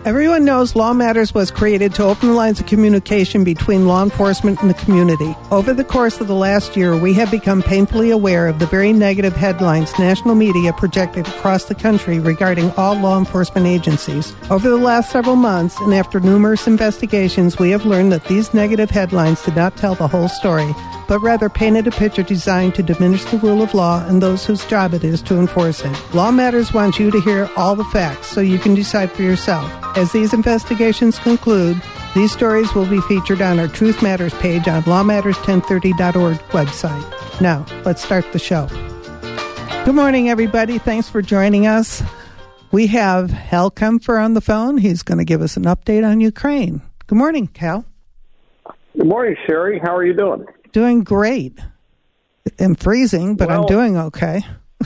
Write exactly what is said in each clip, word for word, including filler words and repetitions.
Everyone knows Law Matters was created to open the lines of communication between law enforcement and the community. Over the course of the last year, we have become painfully aware of the very negative headlines national media projected across the country regarding all law enforcement agencies. Over the last several months, and after numerous investigations, we have learned that these negative headlines did not tell the whole story, but rather painted a picture designed to diminish the rule of law and those whose job it is to enforce it. Law Matters wants you to hear all the facts so you can decide for yourself. As these investigations conclude, these stories will be featured on our Truth Matters page on law matters ten thirty dot org website. Now, let's start the show. Good morning, everybody. Thanks for joining us. We have Hal Kempfer on the phone. He's going to give us an update on Ukraine. Good morning, Hal. Good morning, Sherry. How are you doing? Doing great. I'm freezing, but well, I'm doing okay.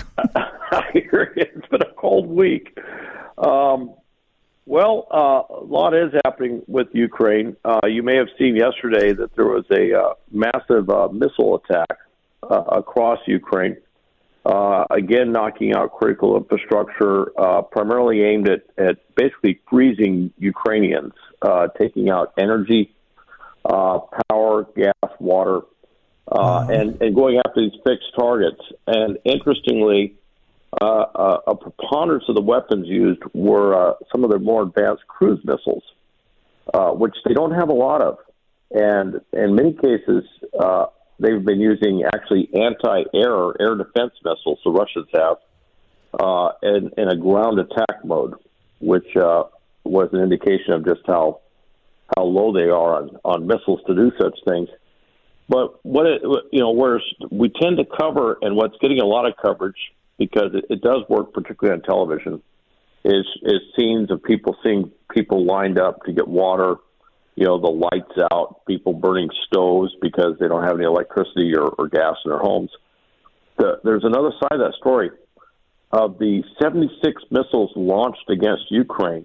I hear you. It's been a cold week. Um, well, uh, a lot is happening with Ukraine. Uh, you may have seen yesterday that there was a uh, massive uh, missile attack uh, across Ukraine, uh, again knocking out critical infrastructure, uh, primarily aimed at, at basically freezing Ukrainians, uh, taking out energy, uh, power, gas, water, Uh, and, and going after these fixed targets. And interestingly, uh, uh, a preponderance of the weapons used were uh, some of their more advanced cruise missiles, uh, which they don't have a lot of. And in many cases, uh, they've been using actually anti-air or air defense missiles, the Russians have, uh, in, in a ground attack mode, which uh, was an indication of just how how low they are on, on missiles to do such things. But what it, you know, where we tend to cover, and what's getting a lot of coverage because it, it does work, particularly on television, is is scenes of people seeing people lined up to get water, you know, the lights out, people burning stoves because they don't have any electricity or, or gas in their homes. The, there's another side of that story. Of the seventy-six missiles launched against Ukraine,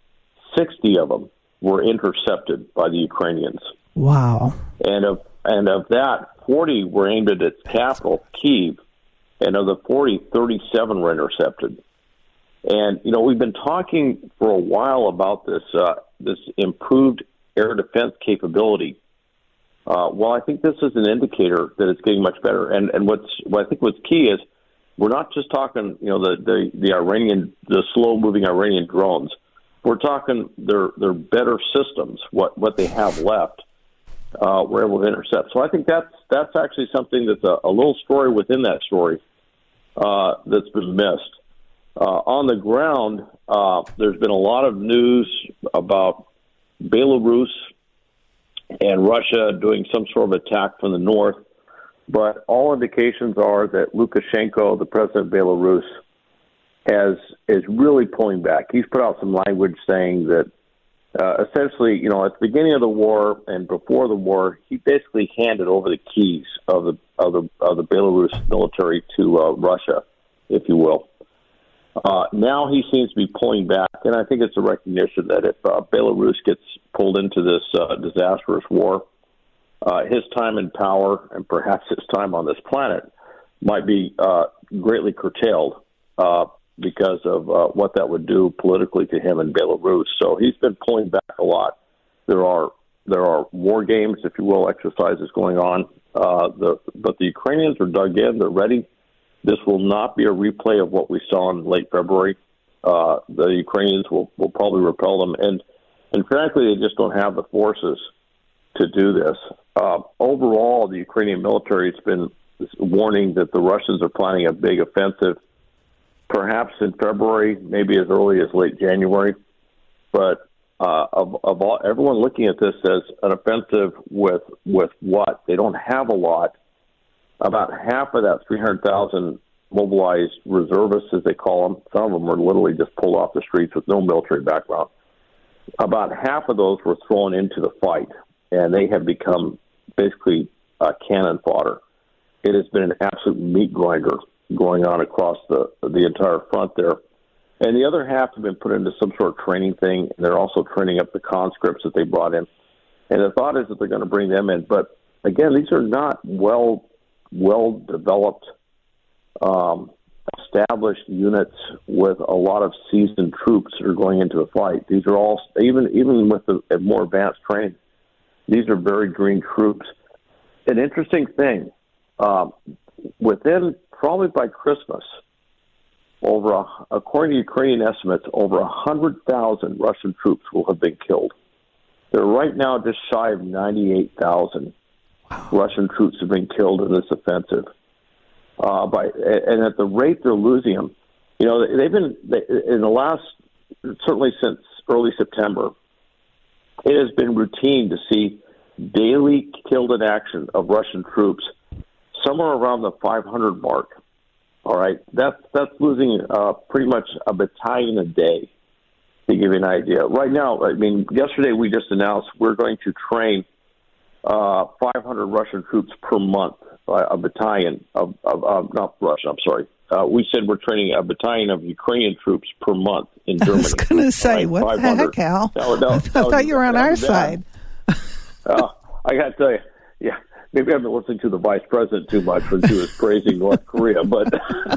sixty of them were intercepted by the Ukrainians. Wow. And of And of that, forty were aimed at its capital, Kyiv, and of the forty, thirty-seven were intercepted. And, you know, we've been talking for a while about this uh, this improved air defense capability. Uh, well, I think this is an indicator that it's getting much better. And and what's what I think what's key is we're not just talking, you know, the the, the Iranian, the slow-moving Iranian drones. We're talking their their better systems, what what they have left. Uh, we're able to intercept. So I think that's that's actually something that's a, a little story within that story uh, that's been missed. Uh, on the ground, uh, there's been a lot of news about Belarus and Russia doing some sort of attack from the north, but all indications are that Lukashenko, the president of Belarus, has is really pulling back. He's put out some language saying that Uh, essentially, you know, at the beginning of the war and before the war, he basically handed over the keys of the of the of the Belarus military to uh, Russia, if you will. Uh, now he seems to be pulling back, and I think it's a recognition that if uh, Belarus gets pulled into this uh, disastrous war, uh, his time in power and perhaps his time on this planet might be uh, greatly curtailed. Uh, because of uh, what that would do politically to him in Belarus. So he's been pulling back a lot. There are there are war games, if you will, exercises going on. Uh, the, but the Ukrainians are dug in. They're ready. This will not be a replay of what we saw in late February. Uh, the Ukrainians will, will probably repel them. And, and frankly, they just don't have the forces to do this. Uh, overall, the Ukrainian military has been warning that the Russians are planning a big offensive, perhaps in February, maybe as early as late January. But uh, of, of all, everyone looking at this as an offensive with with what? They don't have a lot. About half of that three hundred thousand mobilized reservists, as they call them, some of them are literally just pulled off the streets with no military background. About half of those were thrown into the fight, and they have become basically uh, cannon fodder. It has been an absolute meat grinder going on across the the entire front there. And the other half have been put into some sort of training thing, and they're also training up the conscripts that they brought in. And the thought is that they're going to bring them in. But, again, these are not well, well-developed um, established units with a lot of seasoned troops that are going into the fight. These are all, even even with the more advanced training, these are very green troops. An interesting thing, uh, within probably by Christmas, over a, according to Ukrainian estimates, over one hundred thousand Russian troops will have been killed. They're right now just shy of ninety-eight thousand wow. Russian troops have been killed in this offensive. Uh, by and at the rate they're losing them, you know, they've been they, in the last certainly since early September. It has been routine to see daily killed in action of Russian troops somewhere around the five hundred mark. All right, that's that's losing uh, pretty much a battalion a day. To give you an idea, right now, I mean, yesterday we just announced we're going to train uh, five hundred Russian troops per month. A battalion of, of, of not Russia, I'm sorry. Uh, we said we're training a battalion of Ukrainian troops per month in Germany. I was going to say, right, what the heck, Al? No, no, I thought no, you were on our side. uh, I got to tell you, yeah, maybe I've been listening to the vice president too much when she was praising North Korea, but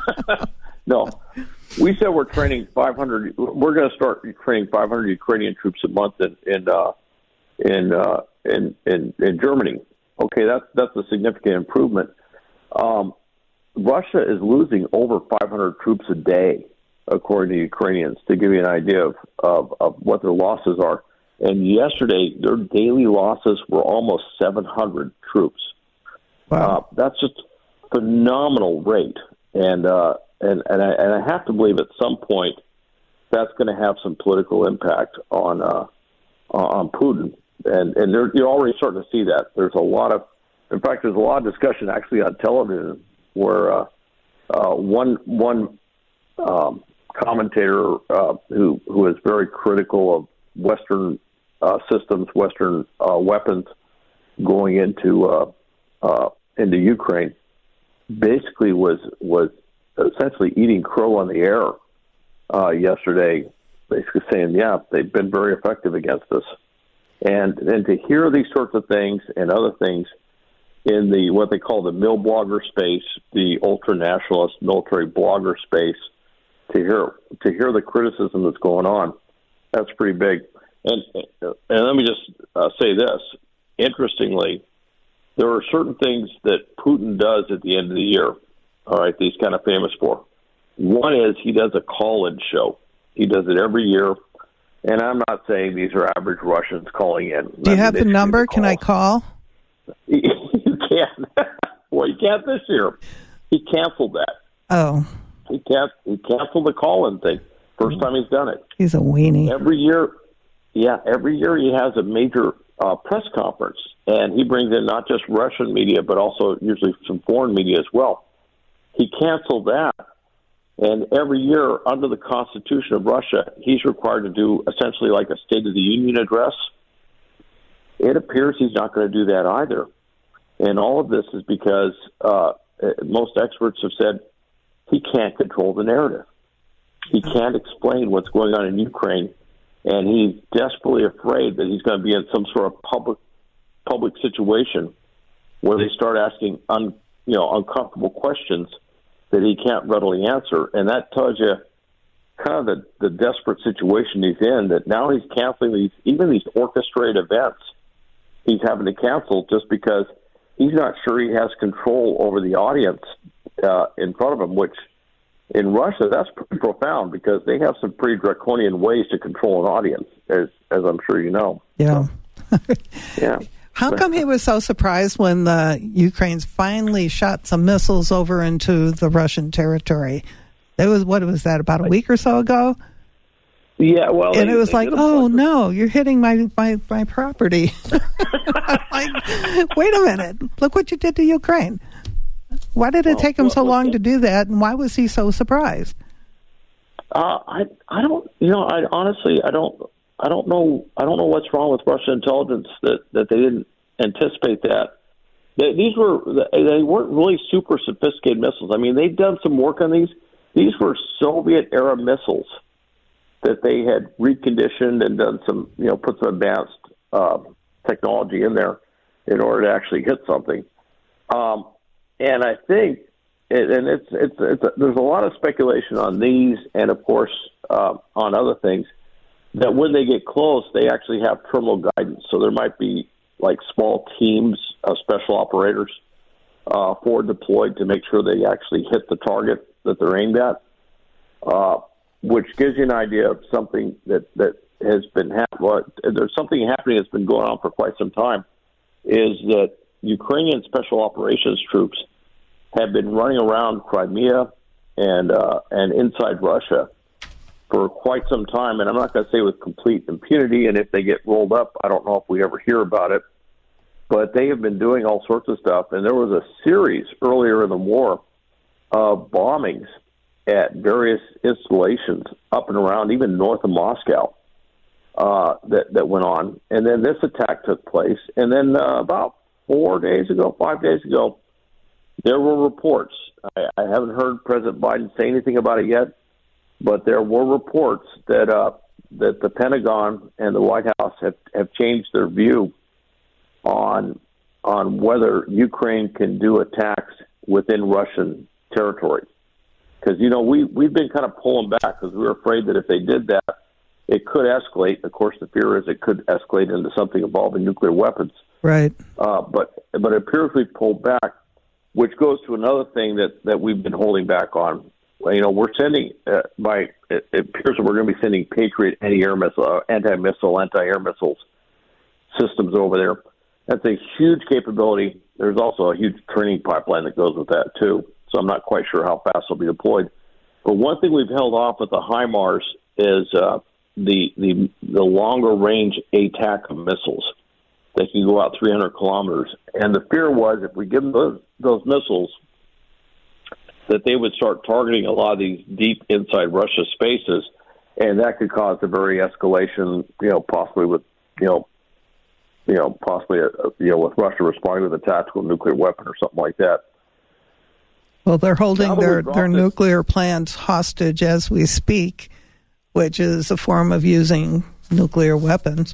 no. We said we're training five hundred. We're going to start training five hundred Ukrainian troops a month in in uh, in, uh, in in in Germany. Okay, that's that's a significant improvement. Um, Russia is losing over five hundred troops a day, according to Ukrainians, to give you an idea of, of, of what their losses are. And yesterday, their daily losses were almost seven hundred troops. Wow. Uh, that's just a phenomenal rate. And, uh, and, and, I, and I have to believe at some point that's going to have some political impact on uh, on Putin. And and you're already starting to see that. There's a lot of, in fact, there's a lot of discussion actually on television where uh, uh, one one um, commentator uh, who who is very critical of Western uh, systems, Western uh, weapons going into uh, uh, into Ukraine, basically was was essentially eating crow on the air uh, yesterday, basically saying, yeah, they've been very effective against us. And and to hear these sorts of things and other things in the what they call the mill blogger space, the ultra-nationalist military blogger space, to hear to hear the criticism that's going on, that's pretty big. And and let me just uh, say this. Interestingly, there are certain things that Putin does at the end of the year, all right, that he's kind of famous for. One is he does a call-in show. He does it every year. And I'm not saying these are average Russians calling in. Do you have the number? Can I call? You can't. Well, you can't this year. He canceled that. Oh. He can't. He canceled the call-in thing. First time he's done it. He's a weenie. Every year, yeah, every year he has a major uh, press conference, and he brings in not just Russian media, but also usually some foreign media as well. He canceled that. And every year, under the Constitution of Russia, he's required to do essentially like a State of the Union address. It appears he's not going to do that either. And all of this is because uh, most experts have said he can't control the narrative. He can't explain what's going on in Ukraine, and he's desperately afraid that he's going to be in some sort of public public situation where they start asking un, you know uncomfortable questions that he can't readily answer. And that tells you kind of the, the desperate situation he's in, that now he's canceling these, even these orchestrated events he's having to cancel just because he's not sure he has control over the audience uh, in front of him, which in Russia, that's pretty profound because they have some pretty draconian ways to control an audience, as, as I'm sure you know. Yeah. So, yeah. How come he was so surprised when the Ukrainians finally shot some missiles over into the Russian territory? It was, what was that, about a week or so ago? Yeah, well... And they, it was like, oh, no, you're hitting my, my, my property. Like, wait a minute, look what you did to Ukraine. Why did it well, take him well, so long well, to do that, and why was he so surprised? Uh, I I don't, you know, I honestly, I don't... I don't know. I don't know what's wrong with Russian intelligence that, that they didn't anticipate that. They, these were they weren't really super sophisticated missiles. I mean, they'd done some work on these. These were Soviet era missiles that they had reconditioned and done some, you know, put some advanced uh, technology in there in order to actually hit something. Um, and I think it, and it's it's it's a, there's a lot of speculation on these, and of course uh, on other things. That when they get close, they actually have terminal guidance. So there might be like small teams of special operators uh, forward deployed to make sure they actually hit the target that they're aimed at, uh, which gives you an idea of something that, that has been happening. Well, there's something happening that's been going on for quite some time, is that Ukrainian special operations troops have been running around Crimea and uh, and inside Russia for quite some time, and I'm not going to say with complete impunity, and if they get rolled up, I don't know if we ever hear about it, but they have been doing all sorts of stuff, and there was a series earlier in the war of bombings at various installations up and around, even north of Moscow, uh, that, that went on, and then this attack took place, and then uh, about four days ago, five days ago, there were reports. I, I haven't heard President Biden say anything about it yet, but there were reports that uh, that the Pentagon and the White House have, have changed their view on on whether Ukraine can do attacks within Russian territory. Because, you know, we, we've been kind of pulling back because we were afraid that if they did that, it could escalate. Of course, the fear is it could escalate into something involving nuclear weapons. Right. Uh, but but it appears we've pulled back, which goes to another thing that, that we've been holding back on. You know, we're sending, uh, by, it, it appears that we're going to be sending Patriot anti-air missile, uh, anti-missile, anti-air missiles systems over there. That's a huge capability. There's also a huge training pipeline that goes with that, too. So I'm not quite sure how fast they'll be deployed. But one thing we've held off with the HIMARS is uh, the, the the longer range A T A C M missiles. They can go out three hundred kilometers. And the fear was if we give them those, those missiles, that they would start targeting a lot of these deep inside Russia spaces, and that could cause a very escalation, you know, possibly with, you know, you know, possibly, a, you know, with Russia responding with a tactical nuclear weapon or something like that. Well, they're holding their, their nuclear plants hostage as we speak, which is a form of using nuclear weapons.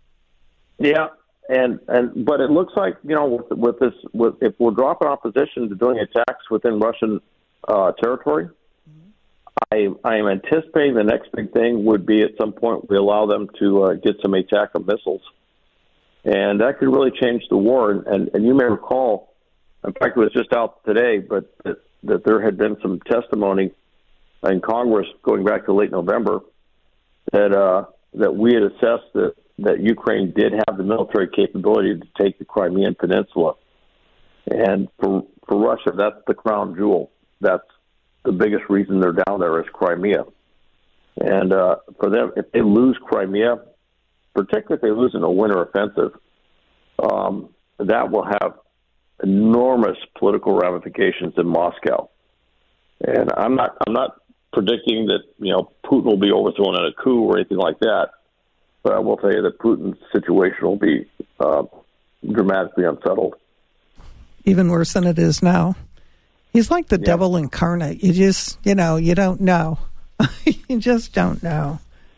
Yeah, and and but it looks like, you know, with, with this, with, if we're dropping opposition to doing attacks within Russian uh, territory, mm-hmm. I I am anticipating the next big thing would be at some point we allow them to uh, get some A T A C M missiles, and that could really change the war. And, and, and you may recall. In fact, it was just out today, but that, that there had been some testimony in Congress going back to late November that uh, that we had assessed that, that Ukraine did have the military capability to take the Crimean Peninsula. And for for Russia, that's the crown jewel. That's the biggest reason they're down there is Crimea. And uh, for them, if they lose Crimea, particularly if they lose in a winter offensive, um, that will have enormous political ramifications in Moscow. And I'm not I'm not predicting that, you know, Putin will be overthrown in a coup or anything like that, but I will tell you that Putin's situation will be uh, dramatically unsettled. Even worse than it is now. He's like the yeah. devil incarnate. You just, you know, you don't know. You just don't know.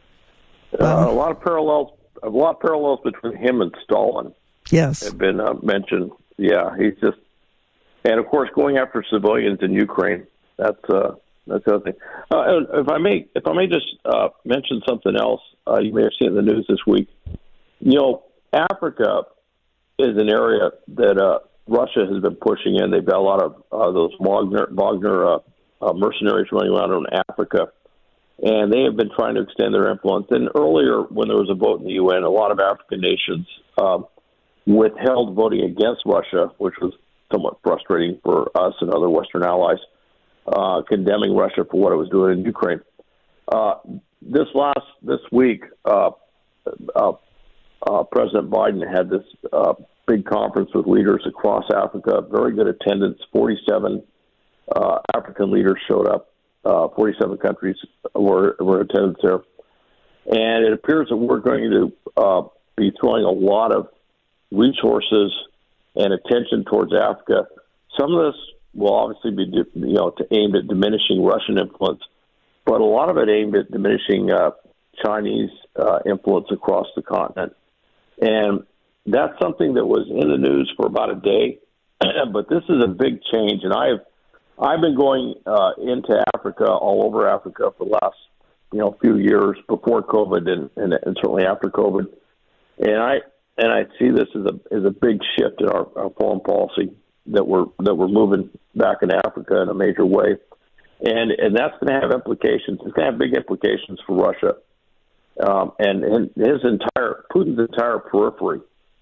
Uh, Um, a lot of parallels, a lot of parallels between him and Stalin. Yes, have been uh, mentioned. Yeah, he's just, and of course, going after civilians in Ukraine. That's uh, that's the other thing. Uh, if I may, if I may just uh, mention something else, uh, you may have seen in the news this week. You know, Africa is an area that uh, Russia has been pushing in. They've got a lot of uh, those Wagner, Wagner uh, uh, mercenaries running around in Africa, and they have been trying to extend their influence. And earlier, when there was a vote in the U N, a lot of African nations um, withheld voting against Russia, which was somewhat frustrating for us and other Western allies, uh, condemning Russia for what it was doing in Ukraine. Uh, this last this week, uh, uh, uh, President Biden had this uh, big conference with leaders across Africa. Very good attendance. forty-seven uh, African leaders showed up. Uh, forty-seven countries were were in attendance there, and it appears that we're going to uh, be throwing a lot of resources and attention towards Africa. Some of this will obviously be, you know, to aimed at diminishing Russian influence, but a lot of it aimed at diminishing uh, Chinese uh, influence across the continent. And that's something that was in the news for about a day, but this is a big change. And I have I've been going uh, into Africa, all over Africa, for the last you know few years before COVID and, and, and certainly after COVID, and I and I see this as a as a big shift in our, our foreign policy that we're that we're moving back in Africa in a major way, and and that's going to have implications. It's going to have big implications for Russia, um, and and his entire Putin's entire periphery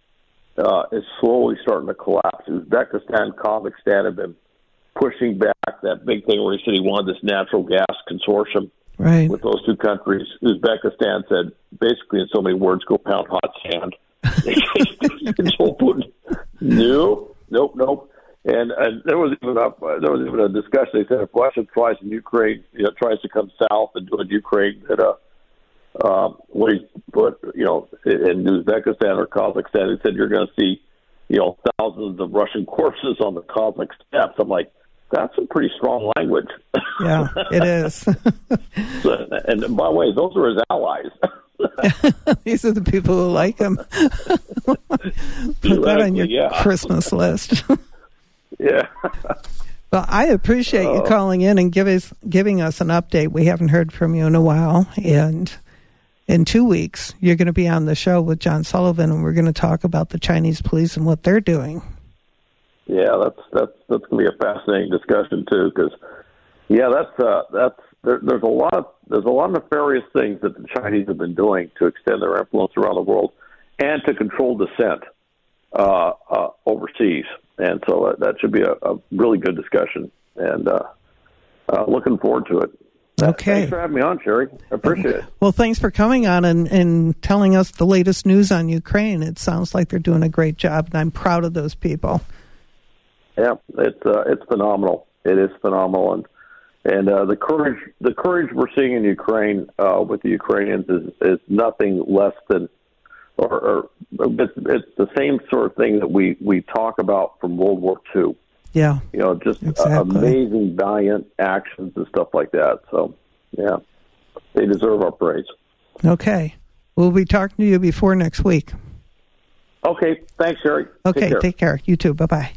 uh, is slowly starting to collapse. Uzbekistan, Kazakhstan have been pushing back that big thing where he said he wanted this natural gas consortium right. with those two countries. Uzbekistan said, basically in so many words, go pound hot sand. Control Putin. No, nope, nope. And, and there was even a, there was even a discussion. They said if Russia tries in Ukraine, you know, tries to come south and join Ukraine, that uh, uh, what he put, you know, in Uzbekistan or Kazakhstan, he said you're going to see, you know, thousands of Russian corpses on the Kazakh steppes. I'm like, that's some pretty strong language. Yeah, it is. So, and by the way, those are his allies. These are the people who like him. Put that on your yeah. Christmas list. Yeah. Well, I appreciate uh, you calling in and give us, giving us an update. We haven't heard from you in a while. And in two weeks, you're going to be on the show with John Sullivan, and we're going to talk about the Chinese police and what they're doing. Yeah, that's that's that's going to be a fascinating discussion too, because yeah, that's uh, that's there, there's a lot of there's a lot of nefarious things that the Chinese have been doing to extend their influence around the world and to control dissent uh, uh, overseas, and so uh, that should be a, a really good discussion, and uh, uh, looking forward to it. Okay. Thanks for having me on, Sherry. I appreciate it. Well, thanks for coming on and, and telling us the latest news on Ukraine. It sounds like they're doing a great job, and I'm proud of those people. Yeah, it's uh, it's phenomenal. It is phenomenal, and and uh, the courage the courage we're seeing in Ukraine uh, with the Ukrainians is, is nothing less than, or, or it's, it's the same sort of thing that we, we talk about from World War Two. Yeah, you know, just exactly. uh, amazing, valiant actions and stuff like that. So, yeah, they deserve our praise. Okay, we'll be talking to you before next week. Okay, thanks, Sherry. Okay, take care. Take care. You too. Bye bye.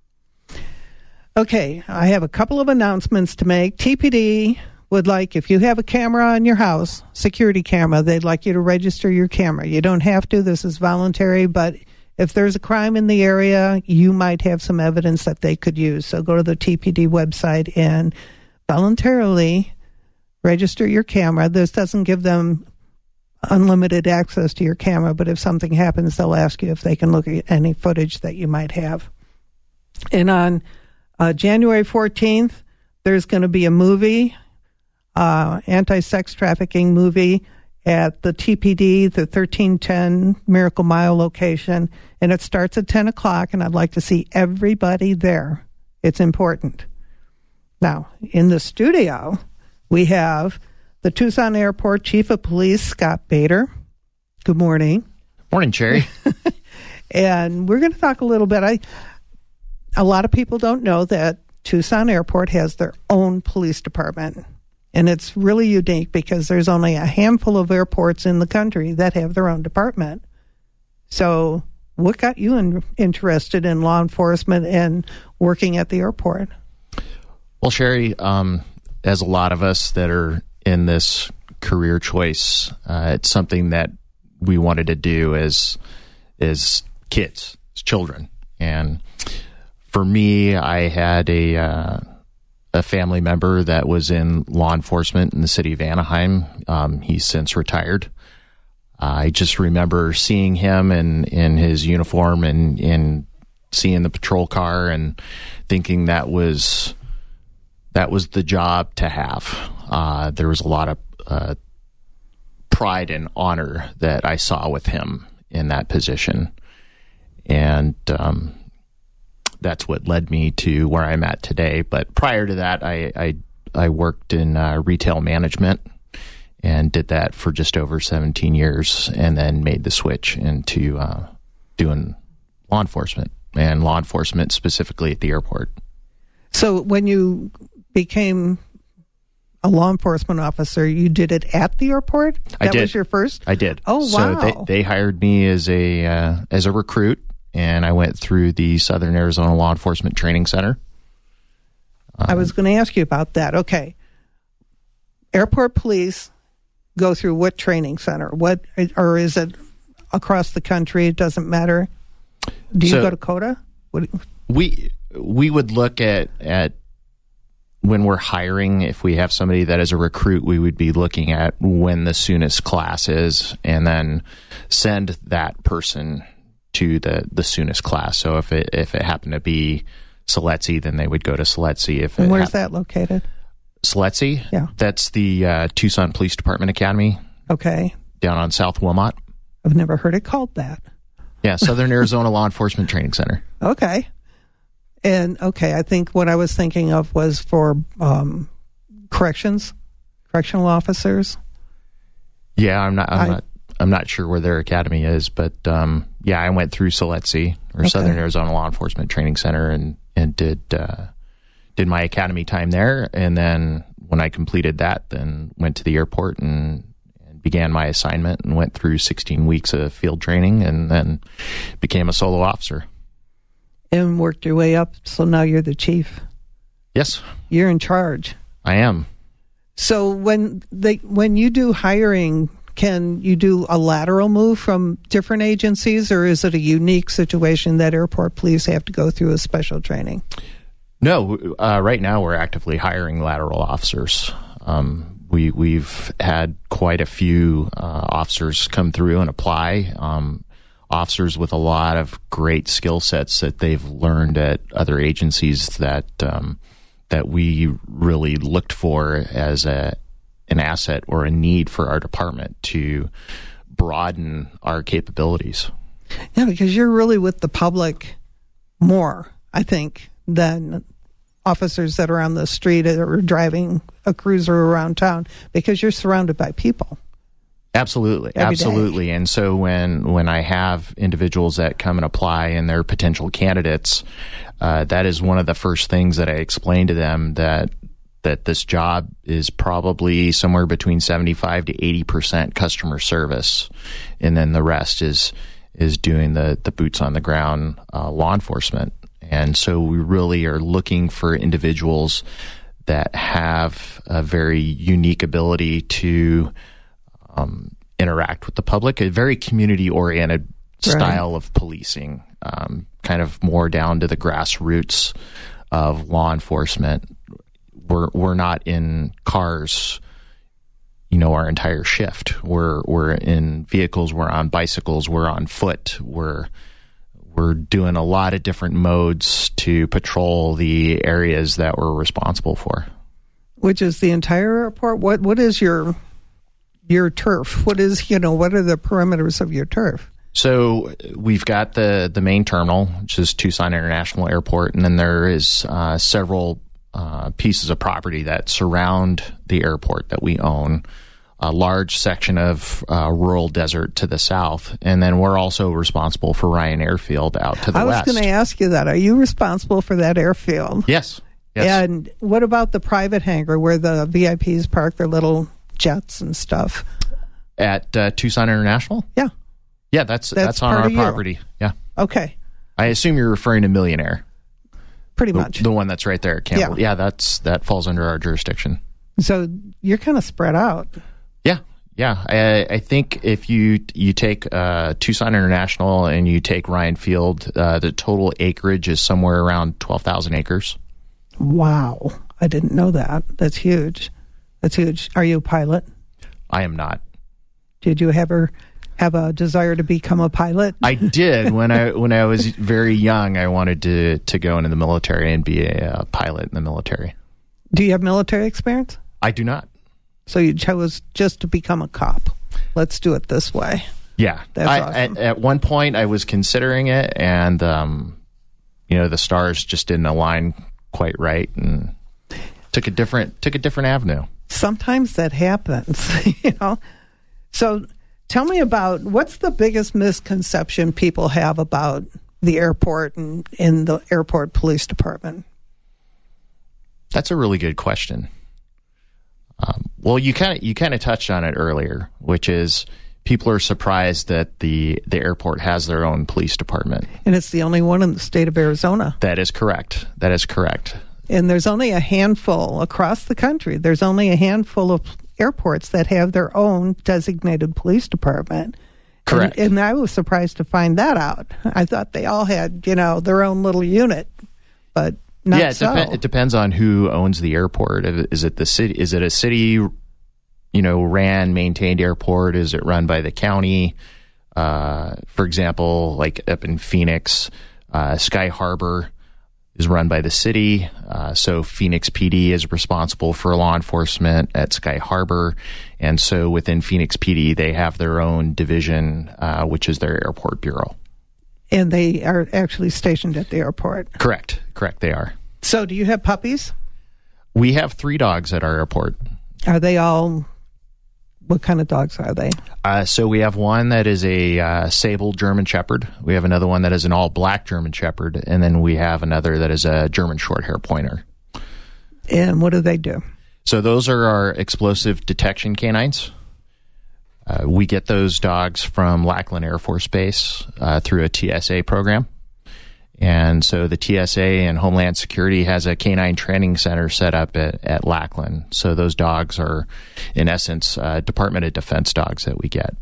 Okay, I have a couple of announcements to make. T P D would like, if you have a camera in your house, security camera, they'd like you to register your camera. You don't have to. This is voluntary, but if there's a crime in the area, you might have some evidence that they could use. So go to the T P D website and voluntarily register your camera. This doesn't give them unlimited access to your camera, but if something happens, they'll ask you if they can look at any footage that you might have. And on Uh, January fourteenth, there's going to be a movie, uh, anti-sex trafficking movie at the T P D, the thirteen ten Miracle Mile location, and it starts at ten o'clock, and I'd like to see everybody there. It's important. Now, in the studio, we have the Tucson Airport Chief of Police, Scott Bader. Good morning. Morning, Cherry. And we're going to talk a little bit. I... A lot of people don't know that Tucson Airport has their own police department. And it's really unique because there's only a handful of airports in the country that have their own department. So what got you in, interested in law enforcement and working at the airport? Well, Sherry, um, as a lot of us that are in this career choice, uh, it's something that we wanted to do as, as kids, as children. And for me, I had a uh, a family member that was in law enforcement in the city of Anaheim. Um, he's since retired. Uh, I just remember seeing him in, in his uniform and, and seeing the patrol car and thinking that was that was the job to have. Uh, there was a lot of uh, pride and honor that I saw with him in that position, and um, that's what led me to where I'm at today. But prior to that, I I, I worked in uh, retail management and did that for just over seventeen years, and then made the switch into uh, doing law enforcement, and law enforcement specifically at the airport. So when you became a law enforcement officer, you did it at the airport? That I did. was your first? I did. Oh, wow. So they, they hired me as a uh, as a recruit, and I went through the Southern Arizona Law Enforcement Training Center. Um, I was going to ask you about that. Okay. Airport police go through what training center? What, or is it across the country? It doesn't matter. Do you so go to COTA? What, we we would look at at when we're hiring. If we have somebody that is a recruit, we would be looking at when the soonest class is, and then send that person to the the soonest class. So if it if it happened to be Siletzi, then they would go to Siletzi. If and it where's hap- that located? Siletzi? Yeah. That's the uh, Tucson Police Department Academy. Okay. Down on South Wilmot. I've never heard it called that. Yeah, Southern Arizona Law Enforcement Training Center. Okay. And, okay, I think what I was thinking of was for um, corrections, correctional officers. Yeah, I'm not I'm I, not, I'm not sure where their academy is, but um, yeah, I went through Siletzi, or okay. Southern Arizona Law Enforcement Training Center, and, and did... Uh, did my academy time there, and then when I completed that, then went to the airport and, and began my assignment and went through sixteen weeks of field training, and then became a solo officer. And worked your way up, so now you're the chief. Yes. You're in charge. I am. So when they when you do hiring, can you do a lateral move from different agencies, or is it a unique situation that airport police have to go through a special training? No, uh, right now we're actively hiring lateral officers. Um, we, we've had quite a few uh, officers come through and apply, um, officers with a lot of great skill sets that they've learned at other agencies that um, that we really looked for as a an asset or a need for our department to broaden our capabilities. Yeah, because you're really with the public more, I think, than officers that are on the street or driving a cruiser around town, because you're surrounded by people. Absolutely, absolutely. And so when when I have individuals that come and apply and they're potential candidates, uh, that is one of the first things that I explain to them, that that this job is probably somewhere between seventy-five to eighty percent customer service, and then the rest is is doing the the boots on the ground uh, law enforcement. And so we really are looking for individuals that have a very unique ability to um, interact with the public, a very community-oriented right. style of policing, um, kind of more down to the grassroots of law enforcement. We're we're not in cars, you know, our entire shift. We're we're in vehicles. We're on bicycles. We're on foot. We're We're doing a lot of different modes to patrol the areas that we're responsible for. Which is the entire airport? What What is your your turf? What is, you know, what are the perimeters of your turf? So we've got the, the main terminal, which is Tucson International Airport, and then there is uh, several uh, pieces of property that surround the airport that we own. A large section of uh, rural desert to the south, and then we're also responsible for Ryan Airfield out to the west. I was west. going to ask you that. Are you responsible for that airfield? Yes. yes. And what about the private hangar where the V I Ps park their little jets and stuff? At uh, Tucson International? Yeah. Yeah, that's that's, that's on our you. property. Yeah. Okay. I assume you're referring to Millionaire. Pretty the, much. The one that's right there at Campbell. Yeah. yeah, that's that falls under our jurisdiction. So you're kind of spread out. Yeah, yeah. I, I think if you you take uh, Tucson International and you take Ryan Field, uh, the total acreage is somewhere around twelve thousand acres. Wow. I didn't know that. That's huge. That's huge. Are you a pilot? I am not. Did you ever have a desire to become a pilot? I did. When I when I was very young, I wanted to, to go into the military and be a, a pilot in the military. Do you have military experience? I do not. So you chose just to become a cop. Let's do it this way. Yeah. That's I, awesome. At, at one point, I was considering it, and, um, you know, the stars just didn't align quite right, and took a different took a different avenue. Sometimes that happens, you know. So tell me about, what's the biggest misconception people have about the airport and in the airport police department? That's a really good question. Um, well, you kind of you kind of touched on it earlier, which is people are surprised that the the airport has their own police department, and it's the only one in the state of Arizona. That is correct. That is correct. And there's only a handful across the country. There's only a handful of airports that have their own designated police department. Correct. And, and I was surprised to find that out. I thought they all had, you know, their own little unit, but not yeah, it, so. Dep- it depends on who owns the airport. Is it the city? Is it a city, you know, ran, maintained airport? Is it run by the county? Uh, for example, like up in Phoenix, uh, Sky Harbor is run by the city. Uh, so Phoenix P D is responsible for law enforcement at Sky Harbor. And so within Phoenix P D, they have their own division, uh, which is their airport bureau. And they are actually stationed at the airport. Correct. Correct. They are. So do you have puppies? We have three dogs at our airport. Are they all, what kind of dogs are they? Uh, so we have one that is a uh, sable German Shepherd. We have another one that is an all-black German Shepherd. And then we have another that is a German Shorthair Pointer. And what do they do? So those are our explosive detection canines. Uh, we get those dogs from Lackland Air Force Base uh, through a T S A program. And so the T S A and Homeland Security has a canine training center set up at, at Lackland. So those dogs are, in essence, uh, Department of Defense dogs that we get.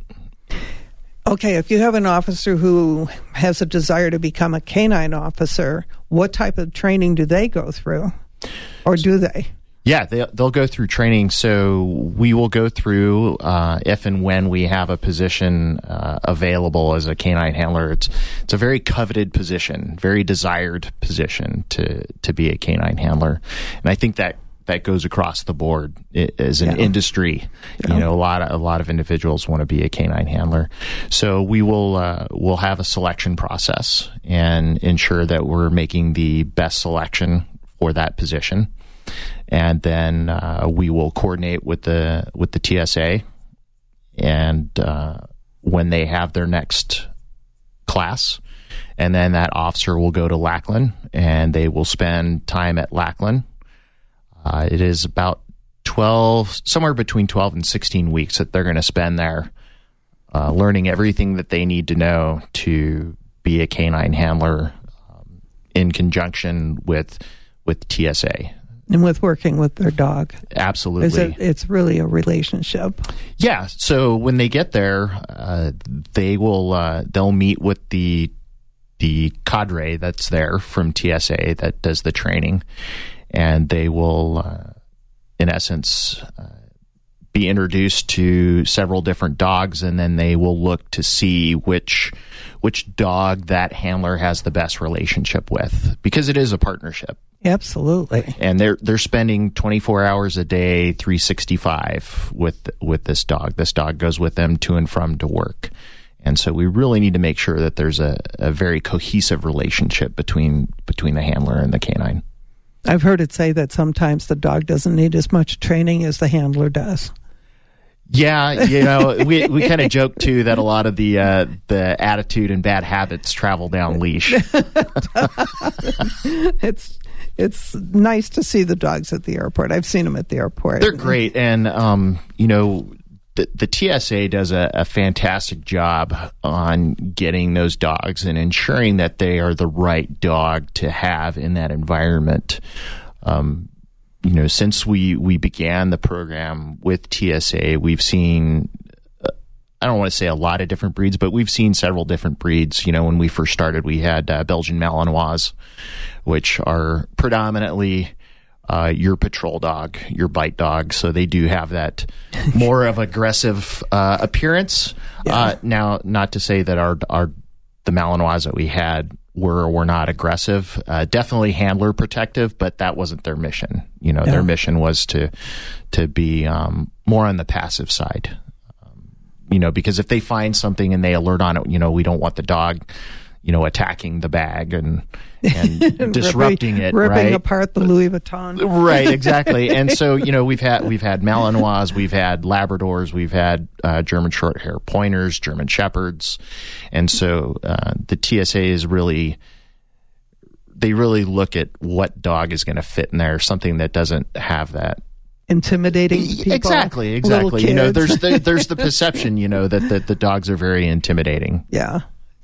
Okay, if you have an officer who has a desire to become a canine officer, what type of training do they go through? Or do they? Yeah, they, they'll go through training. So we will go through, uh, if and when we have a position uh, available as a canine handler. It's it's a very coveted position, very desired position to, to be a canine handler. And I think that, that goes across the board as an yeah. industry. Yeah. You know, a lot of a lot of individuals want to be a canine handler. So we will uh, we'll have a selection process and ensure that we're making the best selection for that position. And then uh, we will coordinate with the with the T S A, and uh, when they have their next class, and then that officer will go to Lackland, and they will spend time at Lackland. Uh, it is about twelve, somewhere between twelve and sixteen weeks that they're going to spend there, uh, learning everything that they need to know to be a canine handler, um, in conjunction with with T S A. And with working with their dog. Absolutely. Is it, it's really a relationship. Yeah. So when they get there, uh, they will uh, they'll meet with the the cadre that's there from T S A that does the training, and they will, uh, in essence, uh, be introduced to several different dogs, and then they will look to see which which dog that handler has the best relationship with, because it is a partnership. Absolutely. And they're they're spending twenty-four hours a day, three sixty-five with with this dog. This dog goes with them to and from to work. And so we really need to make sure that there's a, a very cohesive relationship between between the handler and the canine. I've heard it say that sometimes the dog doesn't need as much training as the handler does. Yeah, you know, we we kind of joke too that a lot of the uh, the attitude and bad habits travel down leash. It's it's nice to see the dogs at the airport. I've seen them at the airport. They're great, and um, you know, the the T S A does a, a fantastic job on getting those dogs and ensuring that they are the right dog to have in that environment. Um, you know, since we, we began the program with T S A, we've seen, uh, I don't want to say a lot of different breeds, but we've seen several different breeds. You know, when we first started, we had uh, Belgian Malinois, which are predominantly uh, your patrol dog, your bite dog. So they do have that more of aggressive uh, appearance. Yeah. Uh, now, not to say that our, our the Malinois that we had were or were not aggressive, uh, definitely handler protective, but that wasn't their mission. You know, yeah. Their mission was to to be um, more on the passive side. Um, you know, because if they find something and they alert on it, you know, we don't want the dog, you know, attacking the bag and and disrupting ripping, it, ripping right? apart the Louis Vuitton. Right, exactly. And so, you know, we've had we've had Malinois, we've had Labradors, we've had uh, German Shorthair Pointers, German Shepherds, and so uh, the T S A is really they really look at what dog is going to fit in there, something that doesn't have that intimidating people. Exactly, exactly. You know, there's the, there's the perception, you know, that, that the dogs are very intimidating. Yeah.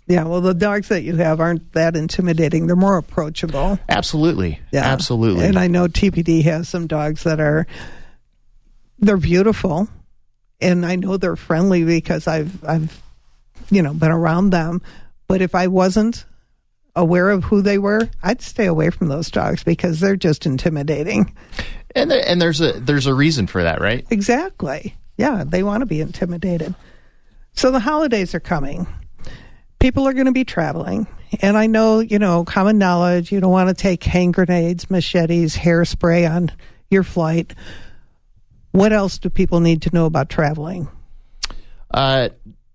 Yeah, well, the dogs that you have aren't that intimidating. They're more approachable. Absolutely. Yeah. Absolutely. And I know T P D has some dogs that are, they're beautiful. And I know they're friendly because I've, I've, you know, been around them. But if I wasn't aware of who they were, I'd stay away from those dogs because they're just intimidating. And there, and there's a there's a reason for that, right? Exactly. Yeah, they want to be intimidated. So the holidays are coming. People are going to be traveling. And I know, you know, common knowledge, you don't want to take hand grenades, machetes, hairspray on your flight. What else do people need to know about traveling? Uh,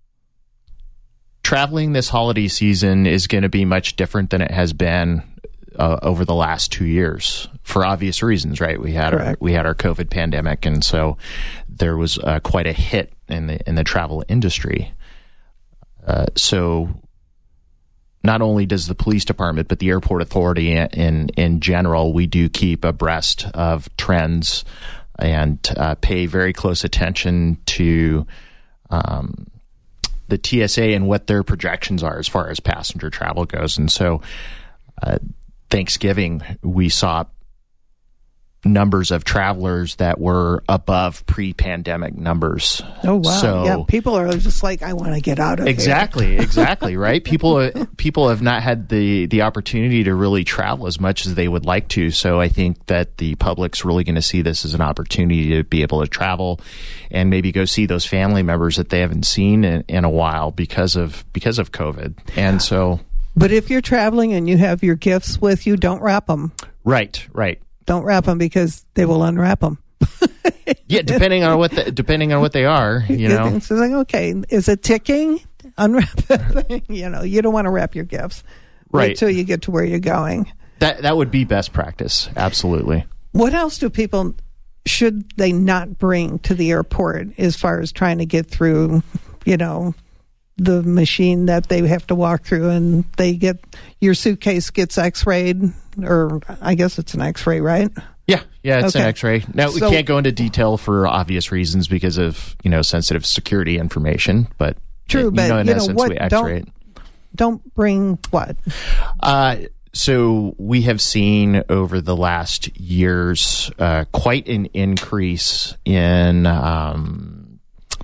traveling this holiday season is going to be much different than it has been uh, over the last two years for obvious reasons, right? We had our, we had our COVID pandemic, and so there was uh, quite a hit in the in the travel industry. Uh, so not only does the police department, but the airport authority in in general, we do keep abreast of trends and uh, pay very close attention to um, the T S A and what their projections are as far as passenger travel goes. And so uh, Thanksgiving, we saw numbers of travelers that were above pre-pandemic numbers. Oh, wow. So, yeah, people are just like, I want to get out of exactly, here. Exactly, right? People people have not had the, the opportunity to really travel as much as they would like to. So I think that the public's really going to see this as an opportunity to be able to travel and maybe go see those family members that they haven't seen in, in a while because of because of COVID. And so... But if you're traveling and you have your gifts with you, don't wrap them. Right, right. Don't wrap them because they will unwrap them. Yeah, depending on what the, depending on what they are, you know. So like, okay, is it ticking? Unwrap that thing. You know, you don't want to wrap your gifts. Right. Wait till you get to where you're going. That that would be best practice. Absolutely. What else do people should they not bring to the airport as far as trying to get through, you know, the machine that they have to walk through, and they get your suitcase gets x-rayed, or I guess it's an x-ray, right? Yeah, yeah, it's okay. an x-ray. Now, we so, can't go into detail for obvious reasons because of, you know, sensitive security information, but true, it, but you know, in you know, essence, what, we x-ray it. Don't bring what? Uh, so we have seen over the last years uh, quite an increase in um,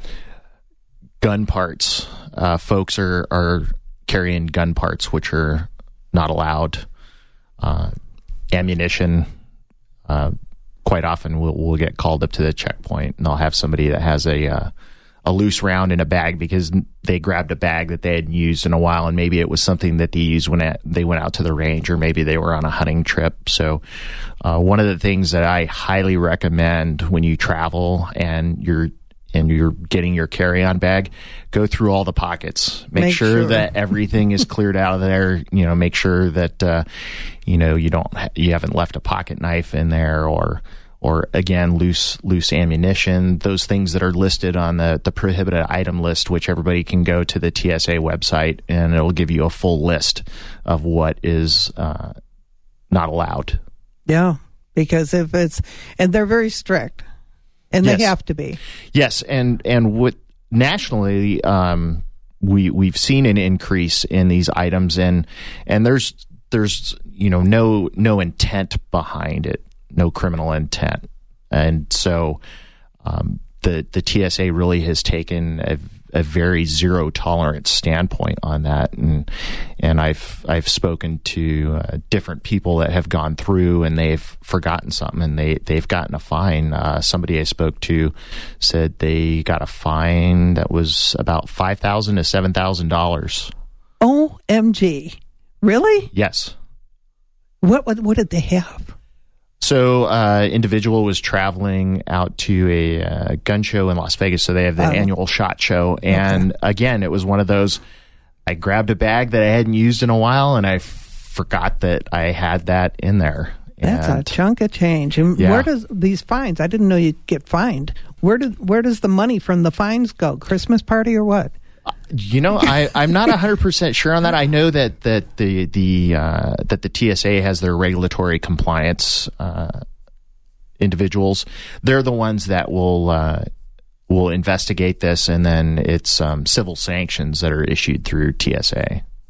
gun parts. Uh, folks are, are carrying gun parts, which are not allowed. Uh, ammunition, uh, quite often we'll, we'll get called up to the checkpoint, and they'll have somebody that has a uh, a loose round in a bag because they grabbed a bag that they hadn't used in a while, and maybe it was something that they used when it, they went out to the range, or maybe they were on a hunting trip. So uh, one of the things that I highly recommend when you travel and you're and you're getting your carry-on bag, go through all the pockets. Make, make sure, sure that everything is cleared out of there. You know, make sure that, uh, you know, you don't, you haven't left a pocket knife in there, or, or again, loose, loose ammunition, those things that are listed on the, the prohibited item list, which everybody can go to the T S A website, and it'll give you a full list of what is, uh, not allowed. Yeah. Because if it's, and they're very strict. And yes. they have to be. Yes, and and what nationally, um, we we've seen an increase in these items, and and there's there's you know no no intent behind it, no criminal intent, and so um, the the T S A really has taken a, a very zero tolerance standpoint on that, and and I've I've spoken to uh, different people that have gone through and they've forgotten something, and they they've gotten a fine. Uh, somebody I spoke to said they got a fine that was about five thousand to seven thousand dollars. O M G! Really? Yes. What what what did they have? So, uh, individual was traveling out to a uh, gun show in Las Vegas. So they have the oh. annual SHOT Show. And okay. again, it was one of those, I grabbed a bag that I hadn't used in a while, and I f- forgot that I had that in there. That's and, a chunk of change. And yeah. where does these fines? I didn't know you'd get fined. Where do where does the money from the fines go? Christmas party or what? You know, I, I'm not one hundred percent sure on that. I know that that the the uh, that the T S A has their regulatory compliance uh, individuals. They're the ones that will uh, will investigate this, and then it's um, civil sanctions that are issued through T S A.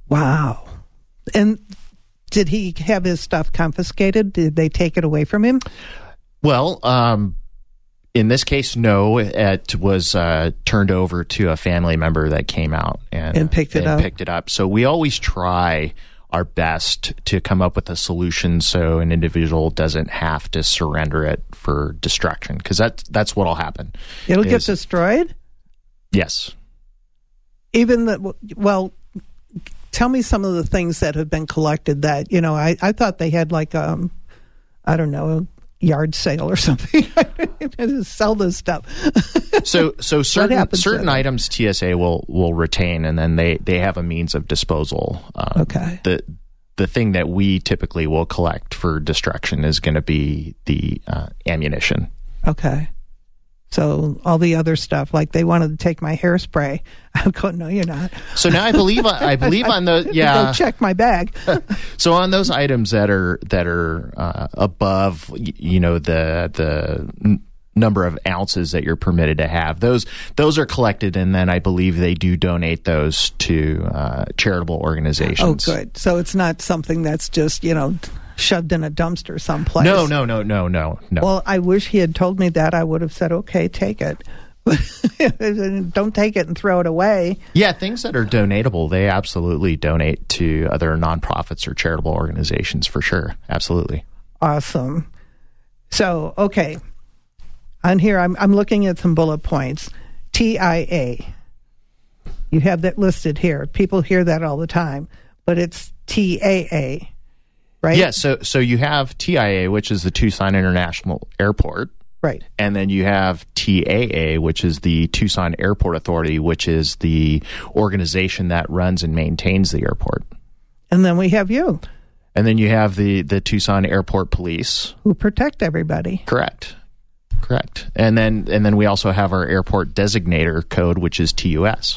Wow. And did he have his stuff confiscated? Did they take it away from him? Well, um, in this case, no. It was uh, turned over to a family member that came out and, and picked it and up. picked it up. So we always try our best to come up with a solution so an individual doesn't have to surrender it for destruction, because that's that's what'll happen. It'll is, get destroyed? Yes. Even the well. Tell me some of the things that have been collected that, you know, I, I thought they had like, um, I don't know, a yard sale or something to sell this stuff. so so certain certain then? items T S A will, will retain, and then they, they have a means of disposal. Um, okay. The the thing that we typically will collect for destruction is going to be the uh, ammunition. Okay. So all the other stuff, like they wanted to take my hairspray. I'm going, no, you're not. So now I believe I believe on those. Yeah, go check my bag. So on those items that are that are uh, above, you know, the the n- number of ounces that you're permitted to have, those those are collected, and then I believe they do donate those to uh, charitable organizations. Oh, good. So it's not something that's just, you know, shoved in a dumpster someplace. No, no, no, no, no, no. Well, I wish he had told me that. I would have said, okay, take it. Don't take it and throw it away. Yeah, things that are donatable, they absolutely donate to other nonprofits or charitable organizations for sure. Absolutely. Awesome. So, okay. On here, I'm, I'm looking at some bullet points. T I A. You have that listed here. People hear that all the time, but it's T A A. Right? Yeah, so so you have T I A, which is the Tucson International Airport. Right. And then you have T A A, which is the Tucson Airport Authority, which is the organization that runs and maintains the airport. And then we have you. And then you have the, the Tucson Airport Police. Who protect everybody. Correct. Correct. And then and then we also have our airport designator code, which is T U S.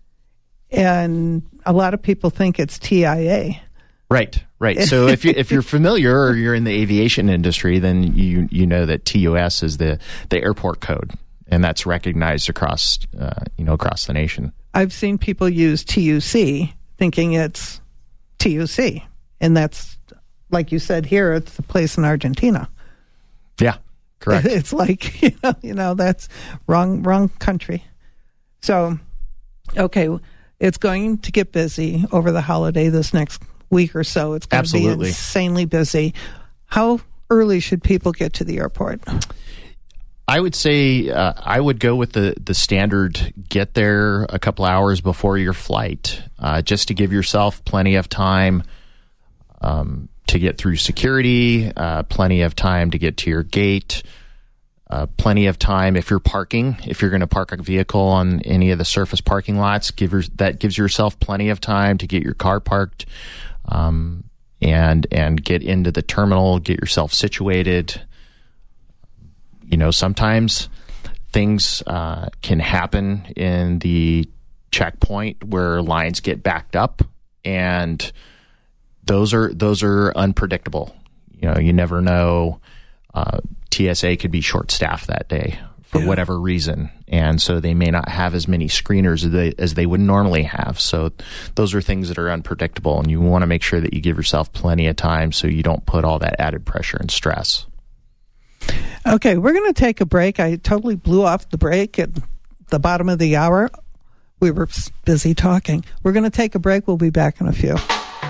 And a lot of people think it's T I A. Right, right. So if you if you're familiar or you're in the aviation industry, then you you know that T U S is the, the airport code, and that's recognized across uh, you know across the nation. I've seen people use T U C thinking it's T U C, and that's, like you said here, it's a place in Argentina. Yeah, correct. It's like, you know, you know that's wrong wrong country. So, okay, it's going to get busy over the holiday this next week or so. It's going Absolutely. to be insanely busy. How early should people get to the airport? I would say uh, I would go with the, the standard, get there a couple hours before your flight, uh, just to give yourself plenty of time um, to get through security, uh, plenty of time to get to your gate, uh, plenty of time if you're parking, if you're going to park a vehicle on any of the surface parking lots, give your, that gives yourself plenty of time to get your car parked. Um, and and get into the terminal, get yourself situated. You know, sometimes things uh, can happen in the checkpoint where lines get backed up, and those are those are unpredictable. You know, you never know. Uh, T S A could be short-staffed that day for yeah. whatever reason, and so they may not have as many screeners as they, as they would normally have. So those are things that are unpredictable, and you want to make sure that you give yourself plenty of time so you don't put all that added pressure and stress. Okay, we're going to take a break. I totally blew off the break at the bottom of the hour. We were busy talking. We're going to take a break. We'll be back in a few.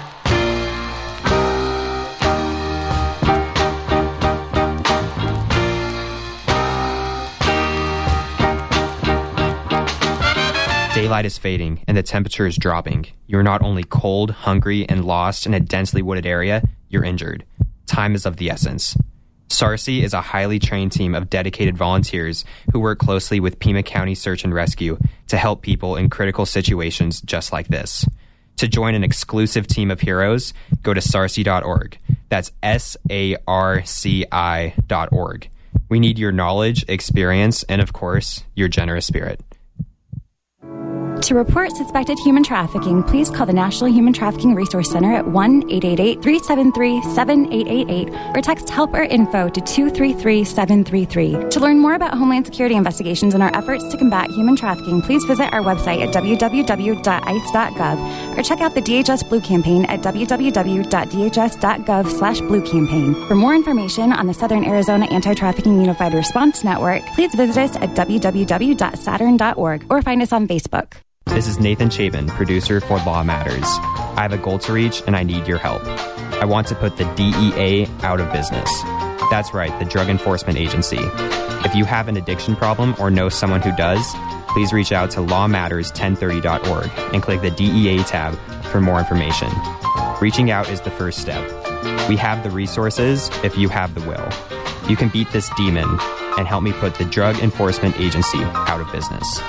Daylight is fading and the temperature is dropping. You're not only cold, hungry, and lost in a densely wooded area, you're injured. Time is of the essence. SARCI is a highly trained team of dedicated volunteers who work closely with Pima County Search and Rescue to help people in critical situations just like this. To join an exclusive team of heroes, go to sarci dot org. That's S A R C I dot org. We need your knowledge, experience, and of course, your generous spirit. To report suspected human trafficking, please call the National Human Trafficking Resource Center at one eight eight eight, three seven three, seven eight eight eight or text help or info to two three three, seven three three. To learn more about Homeland Security investigations and our efforts to combat human trafficking, please visit our website at w w w dot ice dot gov or check out the D H S Blue Campaign at w w w dot d h s dot gov slash blue campaign. For more information on the Southern Arizona Anti-Trafficking Unified Response Network, please visit us at w w w dot saturn dot org or find us on Facebook. This is Nathan Chabin, producer for Law Matters. I have a goal to reach, and I need your help. I want to put the D E A out of business. That's right, the Drug Enforcement Agency. If you have an addiction problem or know someone who does, please reach out to law matters ten thirty dot org and click the D E A tab for more information. Reaching out is the first step. We have the resources if you have the will. You can beat this demon and help me put the Drug Enforcement Agency out of business.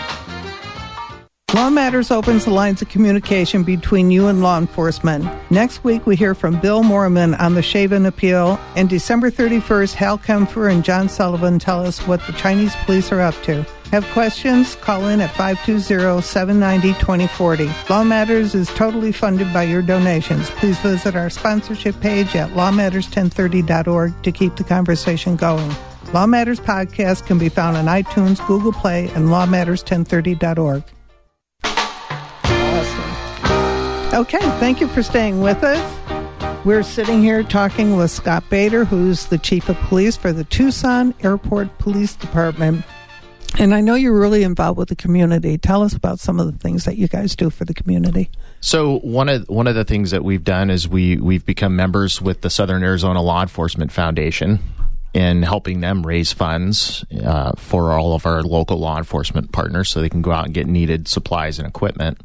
Law Matters opens the lines of communication between you and law enforcement. Next week, we hear from Bill Moorman on the Chabin appeal, and December thirty-first, Hal Kempfer and John Sullivan tell us what the Chinese police are up to. Have questions? Call in at five two zero, seven nine zero, two zero four zero. Law Matters is totally funded by your donations. Please visit our sponsorship page at law matters ten thirty dot org to keep the conversation going. Law Matters podcast can be found on iTunes, Google Play, and law matters ten thirty dot org. Okay, thank you for staying with us. We're sitting here talking with Scott Bader, who's the chief of police for the Tucson Airport Police Department. And I know you're really involved with the community. Tell us about some of the things that you guys do for the community. So one of one of the things that we've done is we we've become members with the Southern Arizona Law Enforcement Foundation in helping them raise funds uh, for all of our local law enforcement partners so they can go out and get needed supplies and equipment.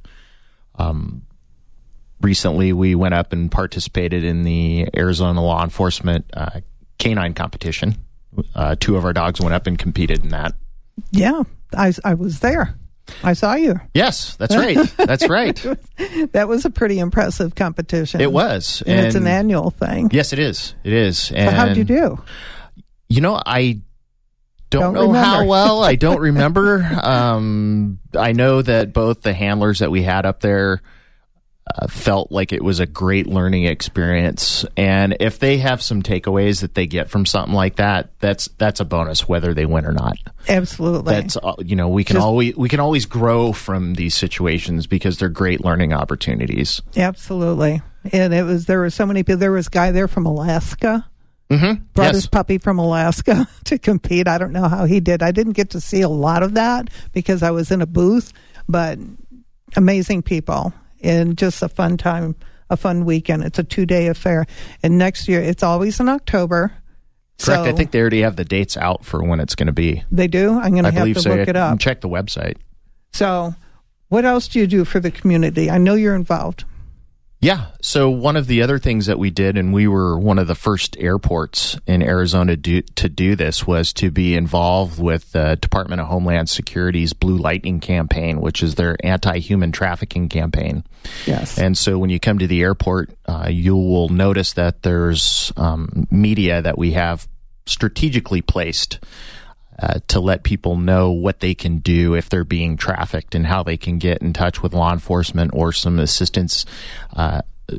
Um, Recently, we went up and participated in the Arizona Law Enforcement uh, canine competition. Uh, two of our dogs went up and competed in that. Yeah, I, I was there. I saw you. Yes, that's right. That's right. That was a pretty impressive competition. It was. And, and it's an annual thing. Yes, it is. It is. And so how'd you do? You know, I don't, don't know remember. how well. I don't remember. um, I know that both the handlers that we had up there Uh, felt like it was a great learning experience, and if they have some takeaways that they get from something like that, that's that's a bonus, whether they win or not. Absolutely. That's uh, you know we can Just, always we can always grow from these situations because they're great learning opportunities. Absolutely, and it was there were so many people. There was a guy there from Alaska. Mm-hmm. Brought yes. his puppy from Alaska to compete. I don't know how he did. I didn't get to see a lot of that because I was in a booth, but amazing people. And just a fun time, a fun weekend. It's a two-day affair. And next year, it's always in October. Correct. So I think they already have the dates out for when it's going to be. They do? I'm going to have to so. look it up. Check the website. So what else do you do for the community? I know you're involved. Yeah. So one of the other things that we did, and we were one of the first airports in Arizona do, to do this, was to be involved with the Department of Homeland Security's Blue Lightning campaign, which is their anti-human trafficking campaign. Yes. And so when you come to the airport, uh, you will notice that there's um, media that we have strategically placed Uh, to let people know what they can do if they're being trafficked and how they can get in touch with law enforcement or some assistance uh,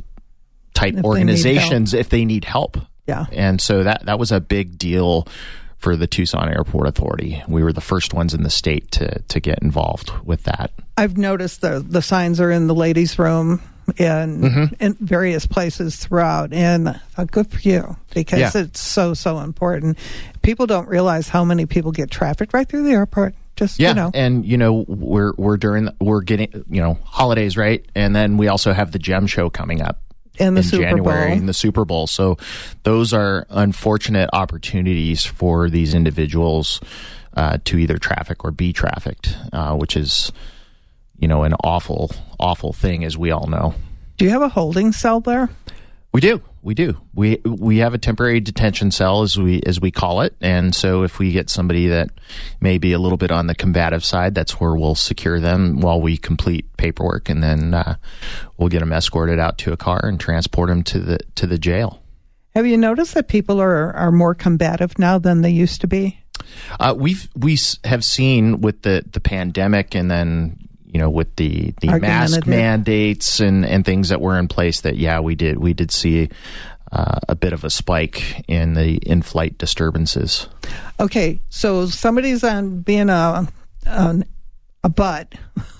type if organizations they if they need help. Yeah. And so that, that was a big deal for the Tucson Airport Authority. We were the first ones in the state to, to get involved with that. I've noticed the, the signs are in the ladies' room and mm-hmm. in various places throughout, and uh, good for you because yeah. it's so so important. People don't realize how many people get trafficked right through the airport. Just yeah, you know, and you know we're we're during we're getting you know holidays, right? And then we also have the Gem Show coming up in the in Super January Bowl. in the Super Bowl. So those are unfortunate opportunities for these individuals uh, to either traffic or be trafficked, uh, which is. You know, an awful, awful thing, as we all know. Do you have a holding cell there? We do. We do. We we have a temporary detention cell, as we as we call it. And so if we get somebody that may be a little bit on the combative side, that's where we'll secure them while we complete paperwork, and then uh, we'll get them escorted out to a car and transport them to the to the jail. Have you noticed that people are are more combative now than they used to be? Uh, we've we have seen with the the pandemic, and then. you know, with the, the mask mandates and, and things that were in place, that yeah, we did we did see uh, a bit of a spike in the in-flight disturbances. Okay, so somebody's on being a an, a butt,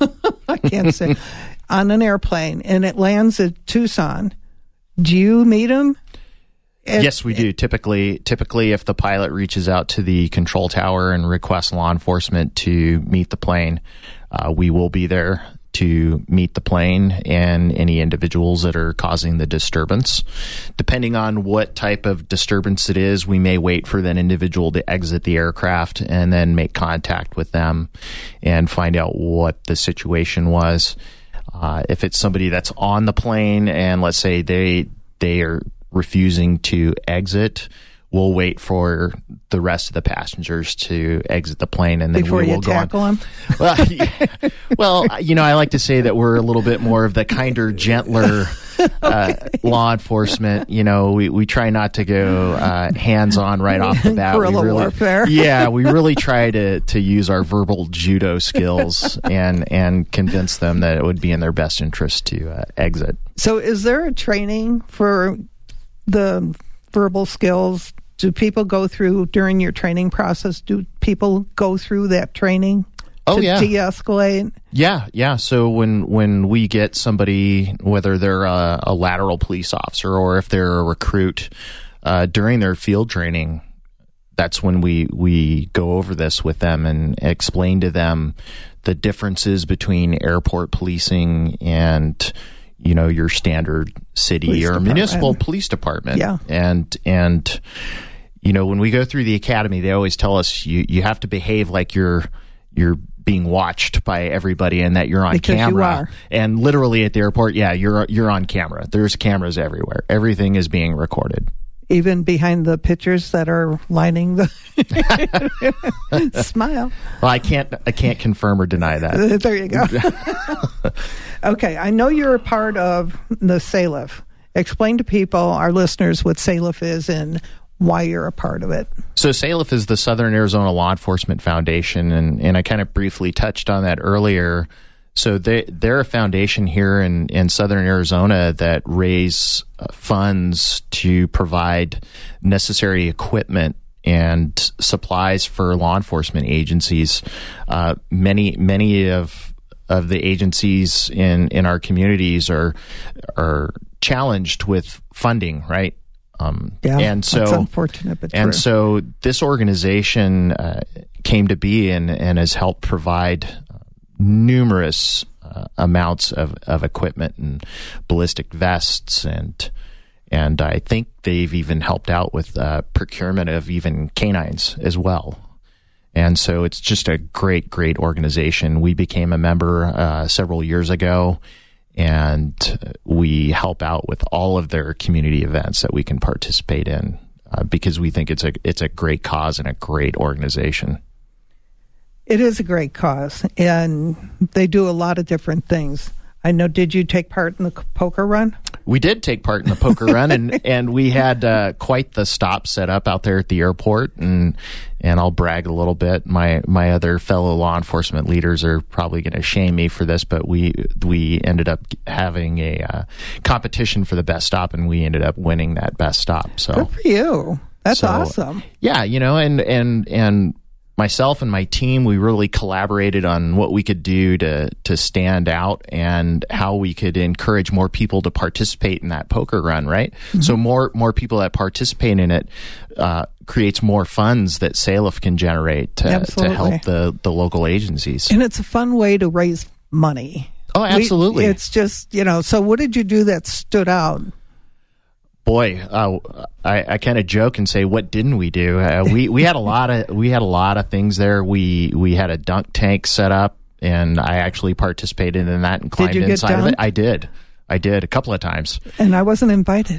I can't say, on an airplane, and it lands at Tucson. Do you meet them? It, yes, we do. Typically, typically, if the pilot reaches out to the control tower and requests law enforcement to meet the plane, uh, we will be there to meet the plane and any individuals that are causing the disturbance. Depending on what type of disturbance it is, we may wait for that individual to exit the aircraft and then make contact with them and find out what the situation was. Uh, if it's somebody that's on the plane and let's say they they are refusing to exit, we'll wait for the rest of the passengers to exit the plane, and then before we will you tackle go on. them. Well, yeah. well, you know, I like to say that we're a little bit more of the kinder, gentler uh, okay. law enforcement. You know, we, we try not to go uh, hands on right off the bat. Guerrilla we really, warfare. yeah, we really try to to use our verbal judo skills and and convince them that it would be in their best interest to uh, exit. So, is there a training for the verbal skills? Do people go through during your training process? Do people go through that training oh, to yeah. de-escalate? Yeah, yeah. So when when we get somebody, whether they're a, a lateral police officer or if they're a recruit, uh, during their field training, that's when we we go over this with them and explain to them the differences between airport policing and, you know, your standard city Police or department. municipal police department. Yeah. And, and, you know, when we go through the academy, they always tell us you, you have to behave like you're, you're being watched by everybody and that you're on Because camera. you are. And literally at the airport, yeah, you're, you're on camera. There's cameras everywhere. Everything is being recorded. Even behind the pictures that are lining the smile. Well, I can't, I can't confirm or deny that. There you go. Okay, I know you're a part of the S A L I F. Explain to people, our listeners, what S A L I F is and why you're a part of it. So S A L I F is the Southern Arizona Law Enforcement Foundation, and, and I kind of briefly touched on that earlier. So they, they're a foundation here in, in Southern Arizona that raise uh, funds to provide necessary equipment and supplies for law enforcement agencies. Uh, many many of of the agencies in, in our communities are are challenged with funding, right? Um, Yeah, and so that's unfortunate, but and true. so this organization uh, came to be and, and has helped provide numerous uh, amounts of, of equipment and ballistic vests, and and I think they've even helped out with uh, procurement of even canines as well. And so it's just a great, great organization. We became a member uh, several years ago, and we help out with all of their community events that we can participate in uh, because we think it's a it's a great cause and a great organization. It is a great cause, and they do a lot of different things. I know, did you take part in the poker run? We did take part in the poker run, and, and we had uh, quite the stop set up out there at the airport. And and I'll brag a little bit. My my other fellow law enforcement leaders are probably going to shame me for this, but we we ended up having a uh, competition for the best stop, and we ended up winning that best stop. So good for you. That's so, awesome. Yeah, you know, and and and. Myself and my team, we really collaborated on what we could do to to stand out and how we could encourage more people to participate in that poker run, right? Mm-hmm. So more more people that participate in it uh, creates more funds that S A L I F can generate to, to help the, the local agencies. And it's a fun way to raise money. Oh, absolutely. We, it's just, you know, so what did you do that stood out? Boy, uh, I, I kind of joke and say, "What didn't we do?" Uh, we we had a lot of we had a lot of things there. We we had a dunk tank set up, and I actually participated in that and climbed did you inside get of it. dunked? I did, I did a couple of times. And I wasn't invited.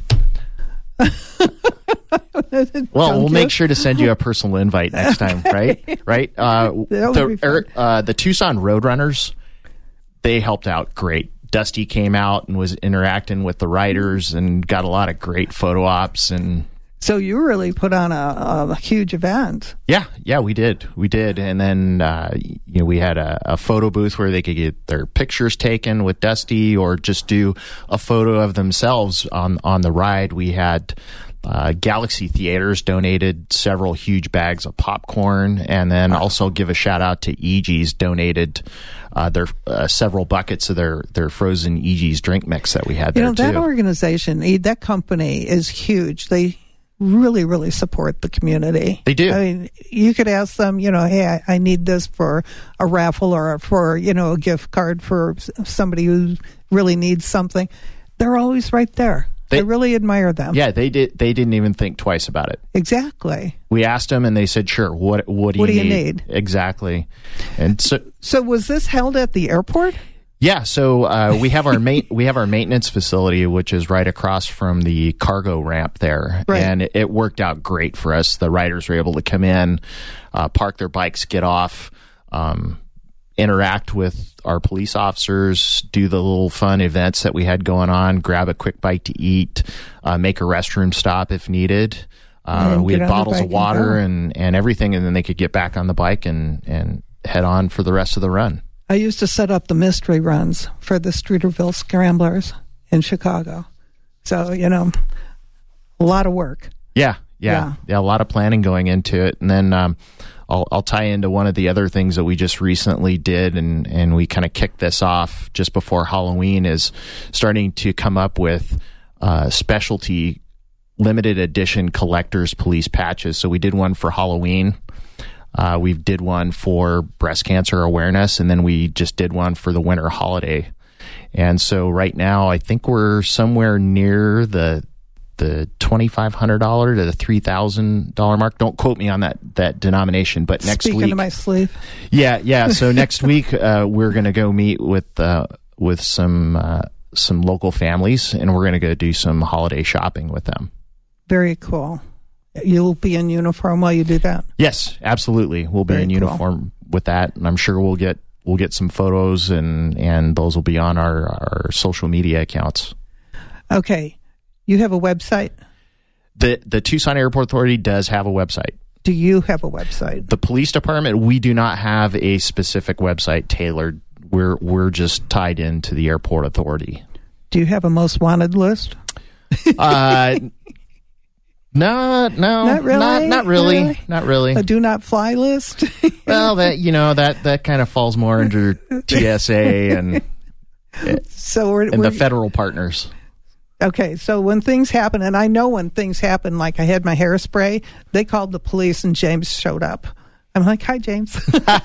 Well, we'll make sure to send you a personal invite next time, right? Right? Uh, the er, uh, the Tucson Roadrunners, they helped out great. Dusty came out and was interacting with the riders and got a lot of great photo ops, and So you really put on a, a huge event. Yeah, yeah, we did. We did. And then, uh, you know, we had a, a photo booth where they could get their pictures taken with Dusty or just do a photo of themselves on, on the ride. We had uh, Galaxy Theaters donated several huge bags of popcorn, and then also give a shout out to E G's donated uh, their uh, several buckets of their, their frozen E G's drink mix that we had you there, know, that too. organization, that company is huge. They really, really support the community. They do. I mean, you could ask them, you know, hey, I, I need this for a raffle or for, you know, a gift card for somebody who really needs something. They're always right there. They, I really admire them. Yeah, they did. They didn't even think twice about it. Exactly. We asked them, and they said, "Sure. What What do, what you, do you need? need?" Exactly. And so, so was this held at the airport? Yeah. So uh, we have our ma- we have our maintenance facility, which is right across from the cargo ramp there, right. and it, it worked out great for us. The riders were able to come in, uh, park their bikes, get off. Um, interact with our police officers, do the little fun events that we had going on, grab a quick bite to eat, uh, make a restroom stop if needed. Uh, we had bottles of water and, and, and everything, and then they could get back on the bike and, and head on for the rest of the run. I used to set up the mystery runs for the Streeterville Scramblers in Chicago. So, you know, a lot of work. Yeah, yeah, yeah, yeah a lot of planning going into it. And then um, I'll, I'll tie into one of the other things that we just recently did, and, and we kind of kicked this off just before Halloween, is starting to come up with uh, specialty limited edition collector's police patches. So we did one for Halloween. Uh, we did one for breast cancer awareness, and then we just did one for the winter holiday. And so right now, I think we're somewhere near the the twenty-five hundred dollars to the three thousand dollars mark. Don't quote me on that, that denomination, but next Speaking week... of my sleeve. Yeah, yeah. So next week, uh, we're going to go meet with uh, with some uh, some local families, and we're going to go do some holiday shopping with them. Very cool. You'll be in uniform while you do that? Yes, absolutely. We'll be Very in cool. uniform with that, and I'm sure we'll get we'll get some photos, and, and those will be on our, our social media accounts. Okay. You have a website? The the Tucson Airport Authority does have a website. Do you have a website? The police department, we do not have a specific website tailored. We're we're just tied into the Airport Authority. Do you have a most wanted list? Uh No, no, not really. Not, not really. really. Not really. A do not fly list. Well, that you know that that kind of falls more under T S A and so we're, and we're, the federal partners. Okay, so when things happen, and I know when things happen, like I had my hairspray, they called the police and James showed up. I'm like, "Hi, James.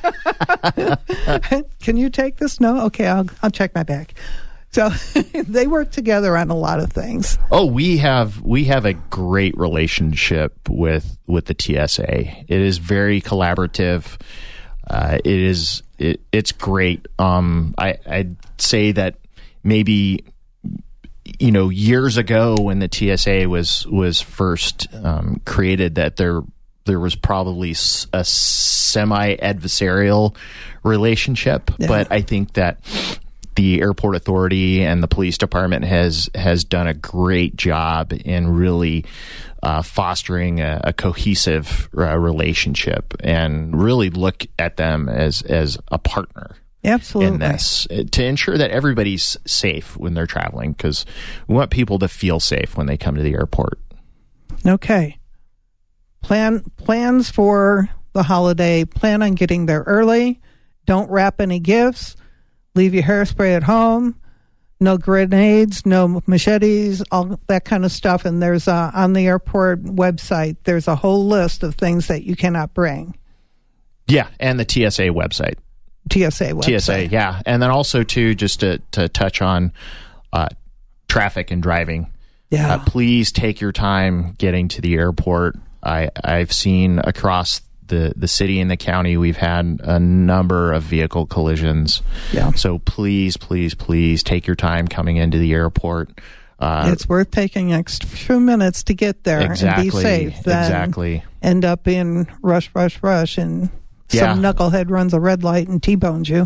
Can you take this?" "No." "Okay, I'll I'll check my bag." So they work together on a lot of things. Oh, we have we have a great relationship with with the T S A. It is very collaborative. Uh, it is it, it's great. Um, I, I'd say that maybe you know years ago when the T S A was was first um, created, that there there was probably a semi-adversarial relationship, yeah. But I think that the Airport Authority and the police department has has done a great job in really uh, fostering a, a cohesive uh, relationship, and really look at them as as a partner. Absolutely. In this, to ensure that everybody's safe when they're traveling, because we want people to feel safe when they come to the airport. Okay. Plan plans for the holiday. Plan on getting there early. Don't wrap any gifts. Leave your hairspray at home. No grenades, no machetes, all that kind of stuff. And there's a, on the airport website, there's a whole list of things that you cannot bring. Yeah, and the T S A website. T S A website. T S A, yeah. And then also, too, just to, to touch on uh, traffic and driving. Yeah. Uh, please take your time getting to the airport. I, I've seen across the, the city and the county, we've had a number of vehicle collisions. Yeah. So please, please, please take your time coming into the airport. Uh, it's worth taking extra few minutes to get there exactly, and be safe. Than exactly. End up in rush, rush, rush, and Yeah. some knucklehead runs a red light and T-bones you.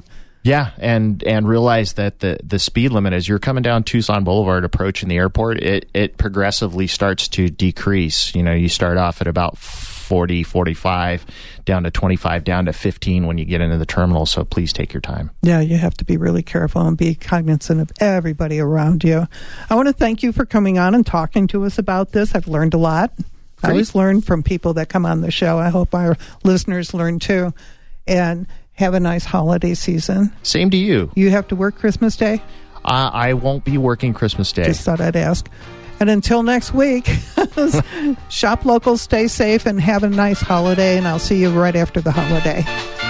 Yeah, and and realize that the, the speed limit, as you're coming down Tucson Boulevard approaching the airport, it, it progressively starts to decrease. You know, you start off at about forty, forty-five, down to twenty-five, down to fifteen when you get into the terminal, so please take your time. Yeah, you have to be really careful and be cognizant of everybody around you. I want to thank you for coming on and talking to us about this. I've learned a lot. Great. I always learn from people that come on the show. I hope our listeners learn too. And have a nice holiday season. Same to you. You have to work Christmas Day? Uh, I won't be working Christmas Day. Just thought I'd ask. And until next week, shop local, stay safe, and have a nice holiday. And I'll see you right after the holiday.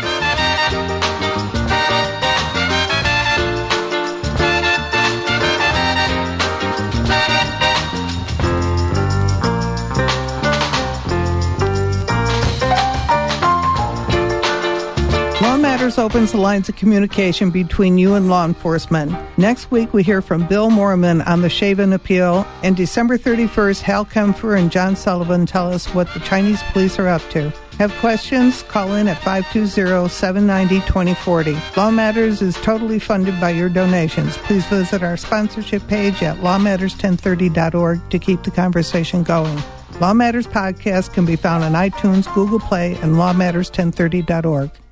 Law Matters opens the lines of communication between you and law enforcement. Next week, we hear from Bill Moorman on the Chauvin appeal, and December thirty-first, Hal Kempfer and John Sullivan tell us what the Chinese police are up to. Have questions? Call in at five two zero, seven nine zero, two zero four zero. Law Matters is totally funded by your donations. Please visit our sponsorship page at law matters ten thirty dot org to keep the conversation going. Law Matters podcast can be found on iTunes, Google Play, and law matters ten thirty dot org.